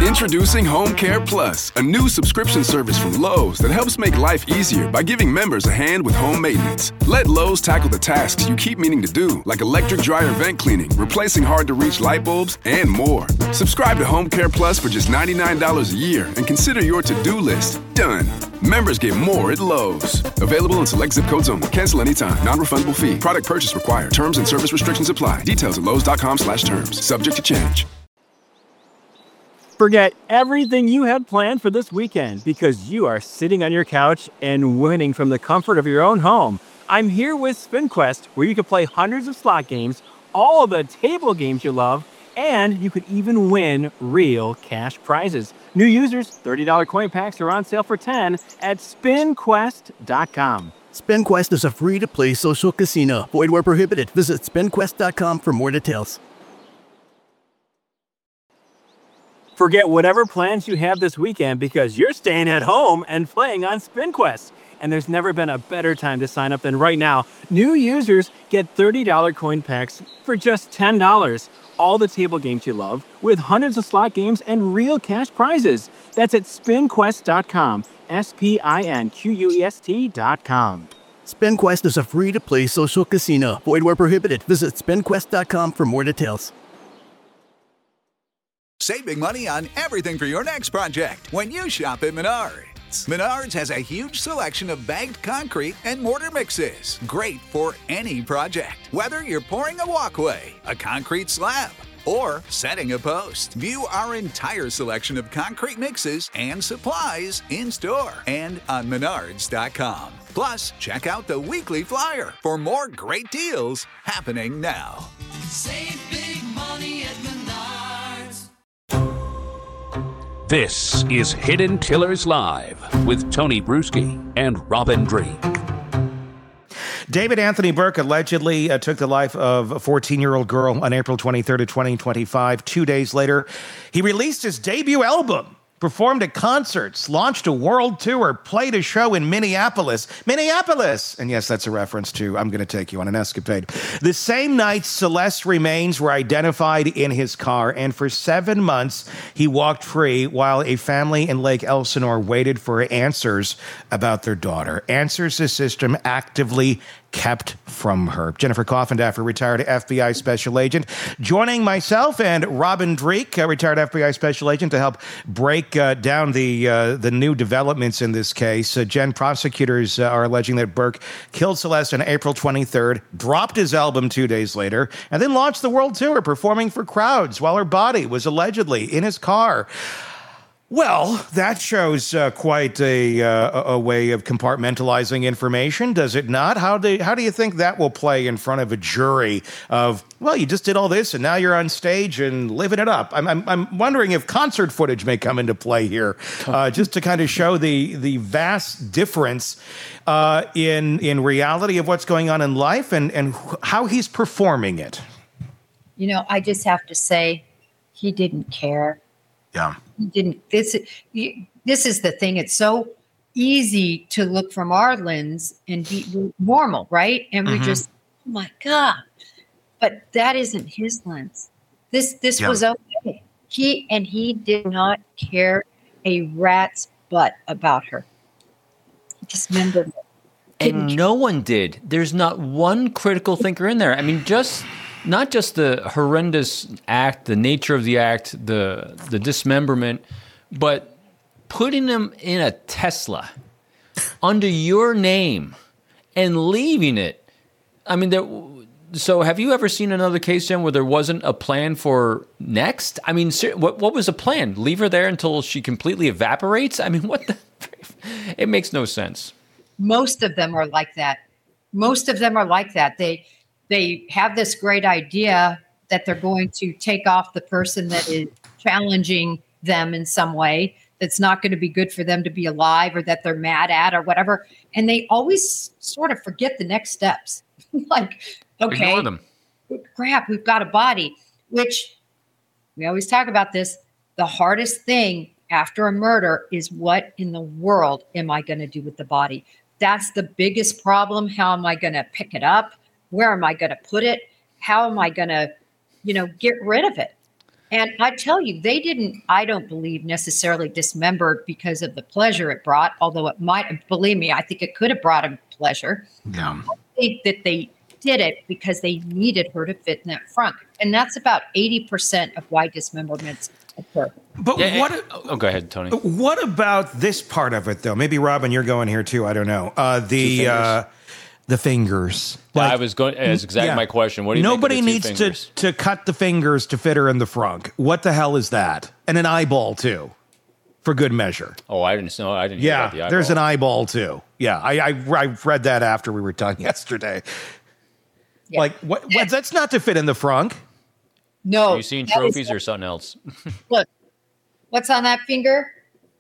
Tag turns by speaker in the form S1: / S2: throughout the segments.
S1: Introducing Home Care Plus, a new subscription service from Lowe's that helps make life easier by giving members a hand with home maintenance. Let Lowe's tackle the tasks you keep meaning to do, like electric dryer vent cleaning, replacing hard-to-reach light bulbs, and more. Subscribe to Home Care Plus for just $99 a year and consider your to-do list done. Members get more at Lowe's. Available in select zip codes only. Cancel anytime. Non-refundable fee. Product purchase required. Terms and service restrictions apply. Details at lowes.com/terms. Subject to change.
S2: Forget everything you had planned for this weekend because you are sitting on your couch and winning from the comfort of your own home. I'm here with SpinQuest, where you can play hundreds of slot games, all of the table games you love, and you could even win real cash prizes. New users, $30 coin packs are on sale for $10 at SpinQuest.com.
S3: SpinQuest is a free-to-play social casino. Void where prohibited. Visit SpinQuest.com for more details.
S2: Forget whatever plans you have this weekend because you're staying at home and playing on SpinQuest. And there's never been a better time to sign up than right now. New users get $30 coin packs for just $10. All the table games you love with hundreds of slot games and real cash prizes. That's at SpinQuest.com. SpinQuest.com.
S3: SpinQuest is a free-to-play social casino. Void where prohibited. Visit SpinQuest.com for more details.
S4: Save big money on everything for your next project when you shop at Menards. Menards has a huge selection of bagged concrete and mortar mixes. Great for any project. Whether you're pouring a walkway, a concrete slab, or setting a post. View our entire selection of concrete mixes and supplies in store and on Menards.com. Plus, check out the weekly flyer for more great deals happening now.
S5: Save big money at Menards.
S6: This is Hidden Tillers Live with Tony Bruschi and Robin Dreeke.
S7: David Anthony Burke allegedly took the life of a 14-year-old girl on April 23rd of 2025. 2 days later, he released his debut album, performed at concerts, launched a world tour, played a show in Minneapolis. Minneapolis! And yes, that's a reference to I'm Gonna Take You on an Escapade. The same night, Celeste's remains were identified in his car, and for 7 months, he walked free while a family in Lake Elsinore waited for answers about their daughter. Answers the system actively kept from her. Jennifer Coffindaffer, retired FBI special agent, joining myself and Robin Dreeke, retired FBI special agent, to help break down the new developments in this case. Jen, prosecutors are alleging that Burke killed Celeste on April 23rd, dropped his album 2 days later, and then launched the world tour, performing for crowds while her body was allegedly in his car. Well, that shows quite a way of compartmentalizing information, does it not? How do you think that will play in front of a jury of, well, you just did all this and now you're on stage and living it up? I'm wondering if concert footage may come into play here, just to kind of show the vast difference in reality of what's going on in life and how he's performing it.
S8: You know, I just have to say, he didn't care.
S7: Yeah.
S8: Didn't this is the thing. It's so easy to look from our lens and be normal, right? And we just, oh my God. But that isn't his lens. This was okay. He did not care a rat's butt about her. He just remembered.
S9: And no one did. There's not one critical thinker in there. I mean, not just the horrendous act, the nature of the act, the dismemberment, but putting him in a Tesla under your name and leaving it. I mean, so have you ever seen another case, Jen, where there wasn't a plan for next? I mean, what was the plan? Leave her there until she completely evaporates? I mean, what the? It makes no sense.
S8: Most of them are like that. They have this great idea that they're going to take off the person that is challenging them in some way that's not going to be good for them to be alive or that they're mad at or whatever. And they always sort of forget the next steps. Like, okay,
S9: ignore them.
S8: Crap, we've got a body, which we always talk about this. The hardest thing after a murder is what in the world am I going to do with the body? That's the biggest problem. How am I going to pick it up? Where am I going to put it? How am I going to, get rid of it? And I tell you, they didn't, I don't believe, necessarily dismembered because of the pleasure it brought, although it might, believe me, I think it could have brought him pleasure.
S7: Yeah.
S8: I think that they did it because they needed her to fit in that front. And that's about 80% of why dismemberments occur.
S7: But
S9: go ahead, Tony.
S7: What about this part of it, though? Maybe, Robin, you're going here, too. I don't know. The fingers.
S9: I was going. That's exactly my question. What do you?
S7: Nobody
S9: think of the
S7: needs to cut the fingers to fit her in the front. What the hell is that? And an eyeball too, for good measure.
S9: Oh, I didn't know. I didn't. Hear about the eyeball.
S7: There's an eyeball too. Yeah, I read that after we were done yesterday.
S8: Yeah.
S7: Like what? That's not to fit in the front.
S8: No.
S9: Are you seeing trophies or something else?
S8: Look, what's on that finger?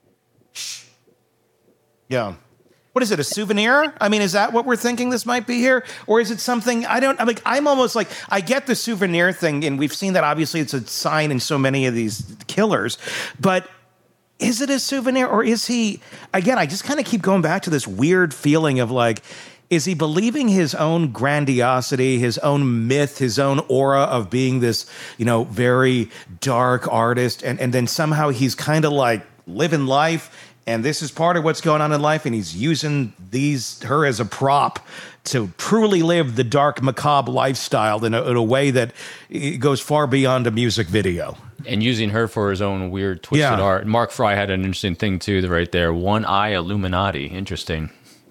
S7: Yeah. What is it, a souvenir? I mean, is that what we're thinking this might be here? Or is it something, I'm almost like, I get the souvenir thing, and we've seen that obviously it's a sign in so many of these killers, but is it a souvenir or is he, again, I just kind of keep going back to this weird feeling of like, is he believing his own grandiosity, his own myth, his own aura of being this, very dark artist, and then somehow he's kind of like living life, and this is part of what's going on in life, and he's using her as a prop to truly live the dark, macabre lifestyle in a way that goes far beyond a music video.
S9: And using her for his own weird, twisted art. Mark Fry had an interesting thing, too, right there. One eye Illuminati. Interesting.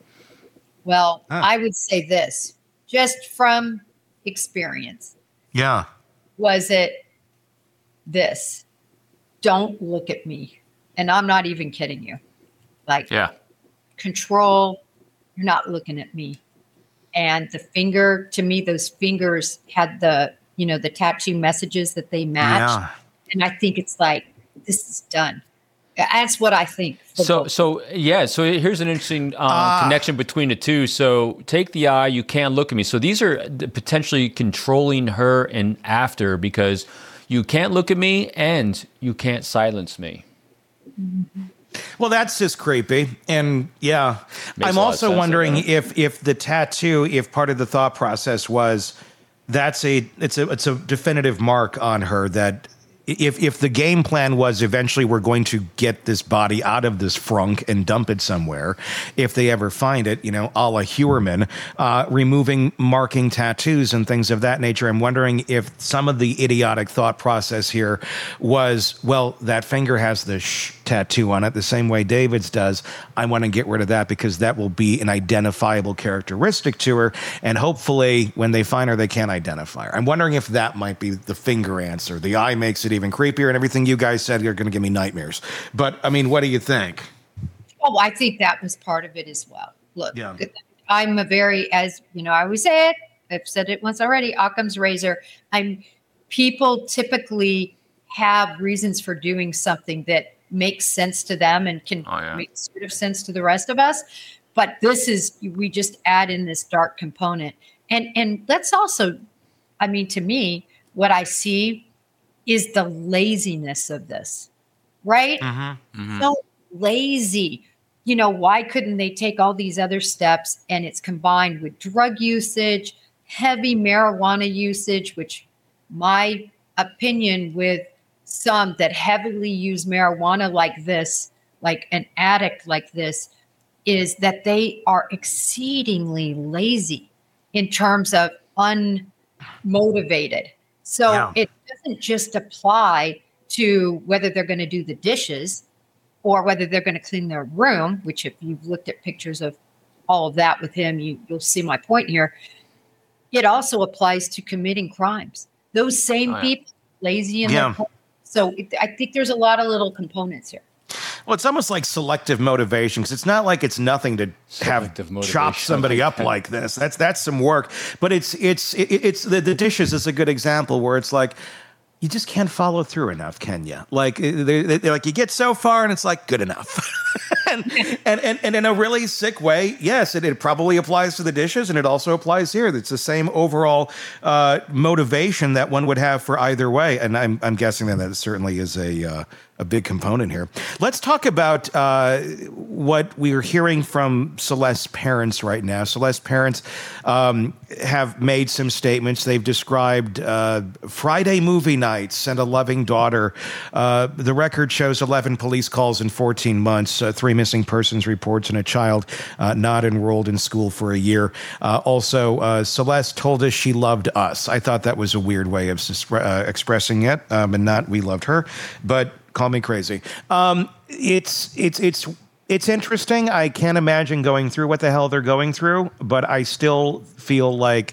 S8: Well, I would say this, just from experience.
S7: Yeah.
S8: Was it this? Don't look at me. And I'm not even kidding you. Like, control, you're not looking at me. And the finger, to me, those fingers had the tattoo messages that they matched. Yeah. And I think it's like, this is done. That's what I think.
S9: So here's an interesting connection between the two. So take the eye, you can't look at me. So these are potentially controlling her and after, because you can't look at me and you can't silence me.
S8: Mm-hmm.
S7: Well, that's just creepy. And I'm also wondering if the tattoo, if part of the thought process was it's a definitive mark on her that if the game plan was eventually we're going to get this body out of this frunk and dump it somewhere, if they ever find it, a la Hewerman, removing marking tattoos and things of that nature, I'm wondering if some of the idiotic thought process here was, well, that finger has the tattoo on it the same way David's does. I want to get rid of that because that will be an identifiable characteristic to her. And hopefully when they find her, they can't identify her. I'm wondering if that might be the finger answer. The eye makes it even creepier, and everything you guys said are going to give me nightmares. But I mean, what do you think?
S8: Oh, I think that was part of it as well. Look, I'm as I always say it, I've said it once already, Occam's razor. People typically have reasons for doing something that makes sense to them and can make sort of sense to the rest of us. But we just add in this dark component. And let's also, to me, what I see is the laziness of this, right? So lazy. Why couldn't they take all these other steps and it's combined with drug usage, heavy marijuana usage, which my opinion with some that heavily use marijuana like this, like an addict like this, is that they are exceedingly lazy in terms of unmotivated. So it doesn't just apply to whether they're going to do the dishes or whether they're going to clean their room, which if you've looked at pictures of all of that with him, you'll see my point here. It also applies to committing crimes. Those same people, lazy in their home. So I think there's a lot of little components here.
S7: Well, it's almost like selective motivation, because it's not like it's nothing to have chopped somebody up like this. That's some work. But it's the dishes is a good example where it's like, you just can't follow through enough, can you? Like they're like, you get so far and it's like, good enough. and in a really sick way, yes, it probably applies to the dishes, and it also applies here. It's the same overall motivation that one would have for either way, and I'm guessing that certainly is a big component here. Let's talk about what we are hearing from Celeste's parents right now. Celeste's parents have made some statements. They've described Friday movie nights and a loving daughter. The record shows 11 police calls in 14 months, 3 missing persons reports, and a child not enrolled in school for a year. Also, Celeste told us she loved us. I thought that was a weird way of expressing it, and not we loved her, but call me crazy. It's interesting. I can't imagine going through what the hell they're going through, but I still feel like,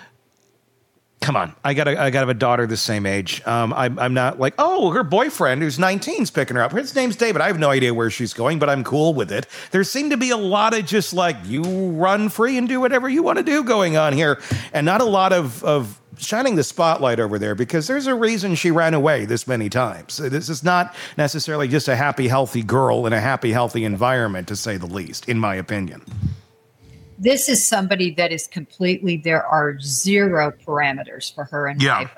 S7: come on, I gotta have a daughter the same age. I'm not like, oh, her boyfriend who's 19 is picking her up. His name's David. I have no idea where she's going, but I'm cool with it. There seem to be a lot of just like, you run free and do whatever you want to do going on here, and not a lot of shining the spotlight over there, because there's a reason she ran away this many times. This is not necessarily just a happy, healthy girl in a happy, healthy environment, to say the least, in my opinion.
S8: This is somebody that is completely, there are zero parameters for her in life.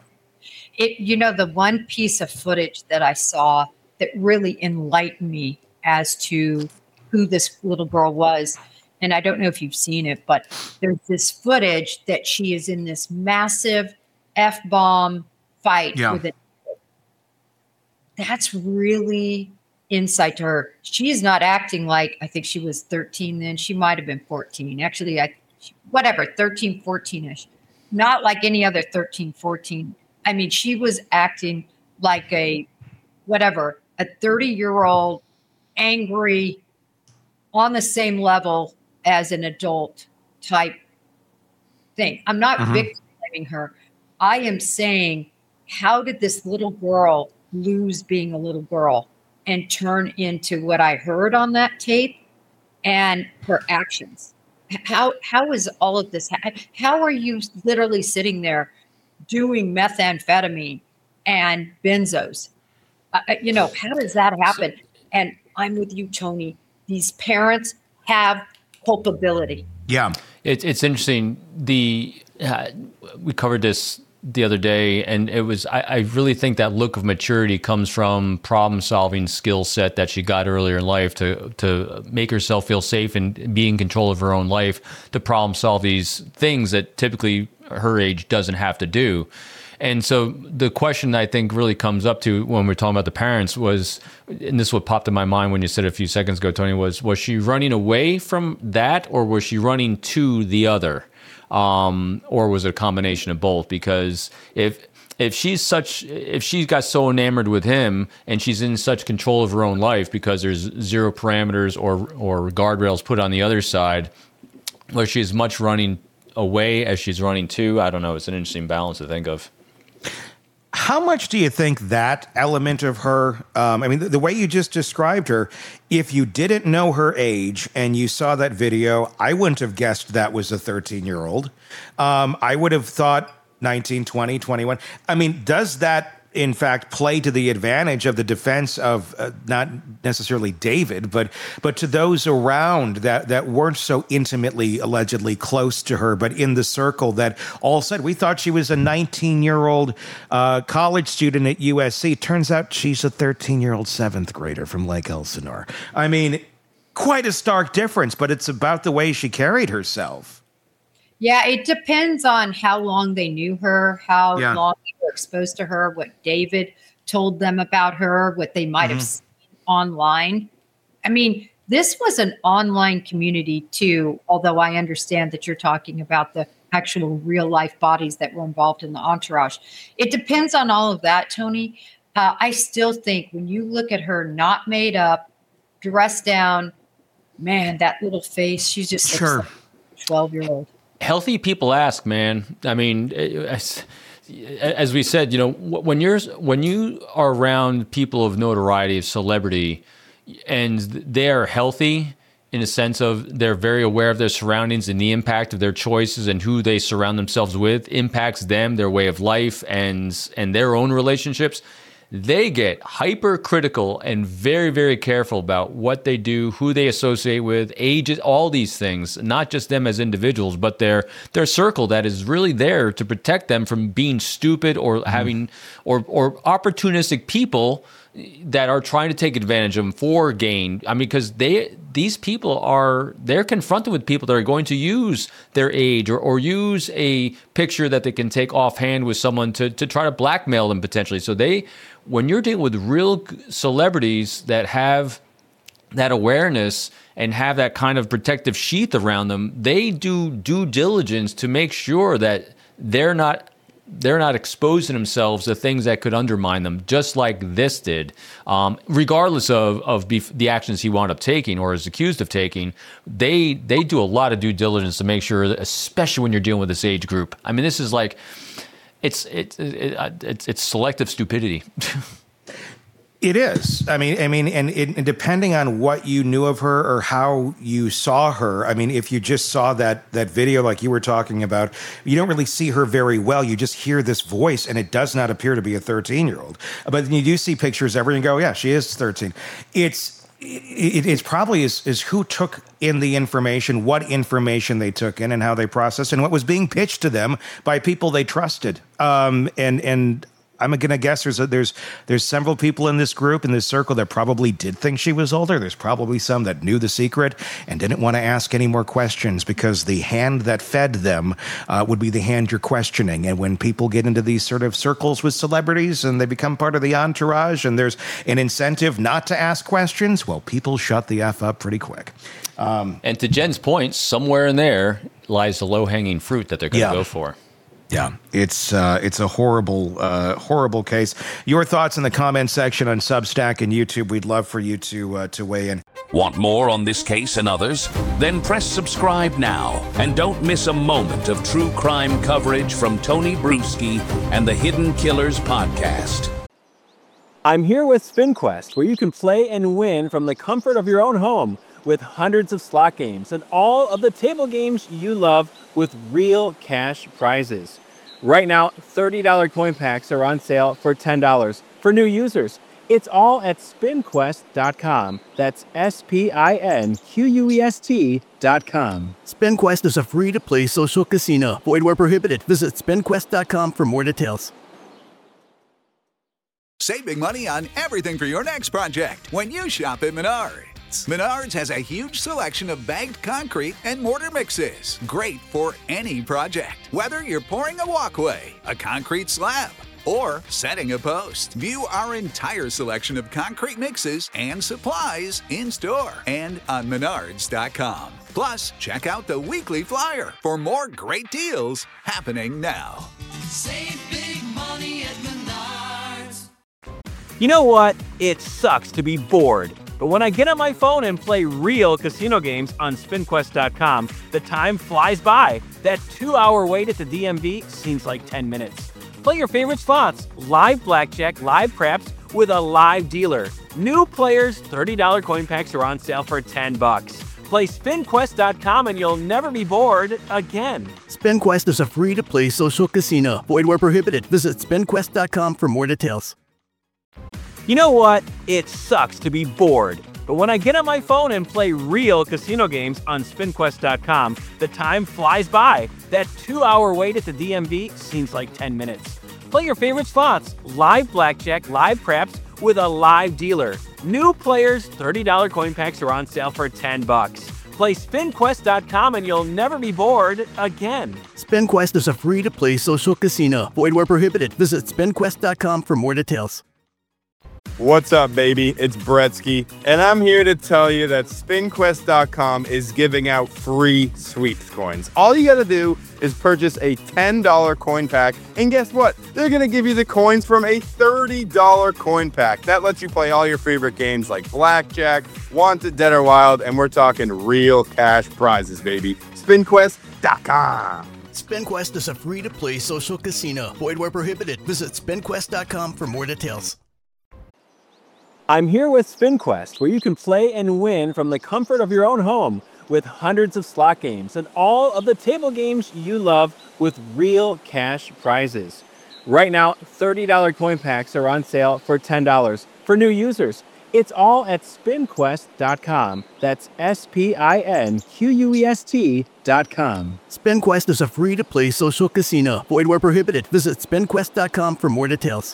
S8: The one piece of footage that I saw that really enlightened me as to who this little girl was, and I don't know if you've seen it, but there's this footage that she is in this massive F-bomb fight with it. That's really insight to her. She's not acting like, I think she was 13 then. She might have been 14. Actually, 13, 14-ish. Not like any other 13, 14. I mean, she was acting like a 30-year-old, angry, on the same level as an adult type thing. I'm not victimizing her. I am saying, how did this little girl lose being a little girl and turn into what I heard on that tape and her actions? How is all of this? How are you literally sitting there doing methamphetamine and benzos? How does that happen? And I'm with you, Tony. These parents have culpability.
S7: Yeah.
S9: It's interesting. We covered this the other day, and it was, I really think that look of maturity comes from problem-solving skill set that she got earlier in life to make herself feel safe and be in control of her own life, to problem-solve these things that typically her age doesn't have to do. And so the question I think really comes up to when we're talking about the parents was, and this is what popped in my mind when you said it a few seconds ago, Tony, was she running away from that, or was she running to the other? Or was it a combination of both? Because if she's got so enamored with him and she's in such control of her own life because there's zero parameters or guardrails put on the other side, where she's much running away as she's running to, I don't know. It's an interesting balance to think of.
S7: How much do you think that element of her, the way you just described her, if you didn't know her age and you saw that video, I wouldn't have guessed that was a 13-year-old. I would have thought 19, 20, 21. I mean, does that, in fact, play to the advantage of the defense of not necessarily David, but to those around that weren't so intimately, allegedly close to her, but in the circle that all said, we thought she was a 19-year-old college student at USC. Turns out she's a 13-year-old 7th grader from Lake Elsinore. I mean, quite a stark difference, but it's about the way she carried herself.
S8: Yeah, it depends on how long they knew her, how long they were exposed to her, what David told them about her, what they might have seen online. I mean, this was an online community too, although I understand that you're talking about the actual real life bodies that were involved in the entourage. It depends on all of that, Tony. I still think when you look at her not made up, dressed down, man, that little face, she's just like a 12-year-old.
S9: Healthy people ask, man. I mean, as we said, when you are around people of notoriety, of celebrity, and they're healthy in a sense of they're very aware of their surroundings and the impact of their choices and who they surround themselves with impacts them, their way of life, and their own relationships. they get hypercritical and very, very careful about what they do, who they associate with, ages, all these things, not just them as individuals, but their circle that is really there to protect them from being stupid or having or opportunistic people that are trying to take advantage of them for gain. I mean, because these people they're confronted with people that are going to use their age or use a picture that they can take offhand with someone to try to blackmail them potentially. So when you're dealing with real celebrities that have that awareness and have that kind of protective sheath around them, they do due diligence to make sure that they're not exposing themselves to things that could undermine them, just like this did. Regardless of the actions he wound up taking or is accused of taking, they do a lot of due diligence to make sure, that, especially when you're dealing with this age group. I mean, this is like, it's selective stupidity.
S7: It is. I mean, and depending on what you knew of her or how you saw her, I mean, if you just saw that video like you were talking about, you don't really see her very well. You just hear this voice, and it does not appear to be a 13-year-old. But then you do see pictures of her and go, yeah, she is 13. It's probably is who took in the information, what information they took in, and how they processed, and what was being pitched to them by people they trusted. And I'm going to guess there's several people in this group, in this circle, that probably did think she was older. There's probably some that knew the secret and didn't want to ask any more questions because the hand that fed them would be the hand you're questioning. And when people get into these sort of circles with celebrities and they become part of the entourage and there's an incentive not to ask questions, well, people shut the F up pretty quick.
S9: And to Jen's point, somewhere in there lies the low-hanging fruit that they're going to go for.
S7: Yeah, it's a horrible case. Your thoughts in the comment section on Substack and YouTube. We'd love for you to weigh in.
S6: Want more on this case and others? Then press subscribe now and don't miss a moment of true crime coverage from Tony Bruschi and the Hidden Killers podcast.
S2: I'm here with SpinQuest, where you can play and win from the comfort of your own home with hundreds of slot games and all of the table games you love with real cash prizes. Right now, $30 coin packs are on sale for $10 for new users. It's all at SpinQuest.com. That's SpinQuest.com.
S3: SpinQuest is a free-to-play social casino. Void where prohibited. Visit SpinQuest.com for more details.
S4: Save big money on everything for your next project when you shop at Menards. Menards has a huge selection of bagged concrete and mortar mixes. Great for any project. Whether you're pouring a walkway, a concrete slab, or setting a post. View our entire selection of concrete mixes and supplies in store and on Menards.com. Plus, check out the weekly flyer for more great deals happening now.
S5: Save big money at Menards.
S2: You know what? It sucks to be bored. But when I get on my phone and play real casino games on SpinQuest.com, the time flies by. That 2-hour wait at the DMV seems like 10 minutes. Play your favorite slots, live blackjack, live craps with a live dealer. New players, $30 coin packs are on sale for $10. Play SpinQuest.com and you'll never be bored again.
S3: SpinQuest is a free-to-play social casino. Void where prohibited. Visit SpinQuest.com for more details.
S2: You know what? It sucks to be bored. But when I get on my phone and play real casino games on SpinQuest.com, the time flies by. That 2-hour wait at the DMV seems like 10 minutes. Play your favorite slots, live blackjack, live craps with a live dealer. New players, $30 coin packs are on sale for $10. Play SpinQuest.com and you'll never be bored again.
S3: SpinQuest is a free-to-play social casino. Void where prohibited. Visit SpinQuest.com for more details.
S10: What's up, baby? It's Bretsky, and I'm here to tell you that SpinQuest.com is giving out free sweeps coins. All you gotta do is purchase a $10 coin pack, and guess what? They're gonna give you the coins from a $30 coin pack. That lets you play all your favorite games like Blackjack, Wanted, Dead or Wild, and we're talking real cash prizes, baby. SpinQuest.com.
S3: SpinQuest is a free-to-play social casino. Void where prohibited. Visit SpinQuest.com for more details.
S2: I'm here with SpinQuest, where you can play and win from the comfort of your own home with hundreds of slot games and all of the table games you love with real cash prizes. Right now, $30 coin packs are on sale for $10 for new users. It's all at SpinQuest.com. That's SpinQuest.com.
S3: SpinQuest is a free-to-play social casino. Void where prohibited. Visit SpinQuest.com for more details.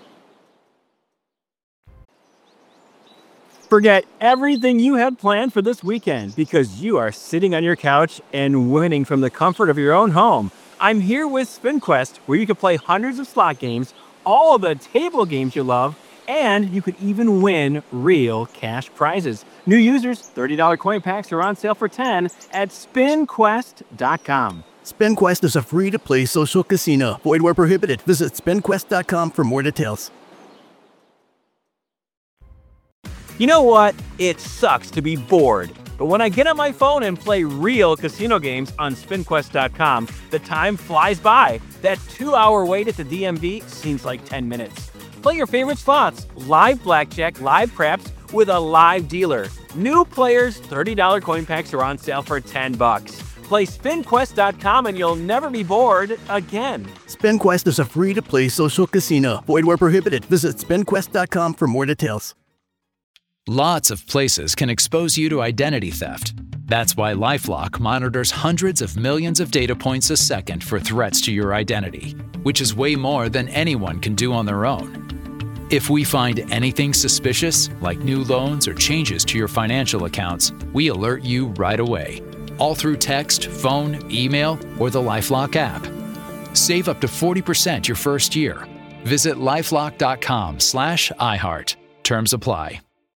S2: Forget everything you had planned for this weekend because you are sitting on your couch and winning from the comfort of your own home. I'm here with SpinQuest, where you can play hundreds of slot games, all of the table games you love, and you could even win real cash prizes. New users, $30 coin packs are on sale for $10 at SpinQuest.com.
S3: SpinQuest is a free-to-play social casino. Void where prohibited. Visit SpinQuest.com for more details.
S2: You know what? It sucks to be bored. But when I get on my phone and play real casino games on SpinQuest.com, the time flies by. That 2-hour wait at the DMV seems like 10 minutes. Play your favorite slots, live blackjack, live craps with a live dealer. New players, $30 coin packs are on sale for $10. Play SpinQuest.com and you'll never be bored again.
S3: SpinQuest is a free-to-play social casino. Void where prohibited. Visit SpinQuest.com for more details.
S11: Lots of places can expose you to identity theft. That's why LifeLock monitors hundreds of millions of data points a second for threats to your identity, which is way more than anyone can do on their own. If we find anything suspicious, like new loans or changes to your financial accounts, we alert you right away, all through text, phone, email, or the LifeLock app. Save up to 40% your first year. Visit LifeLock.com/iHeart. Terms apply.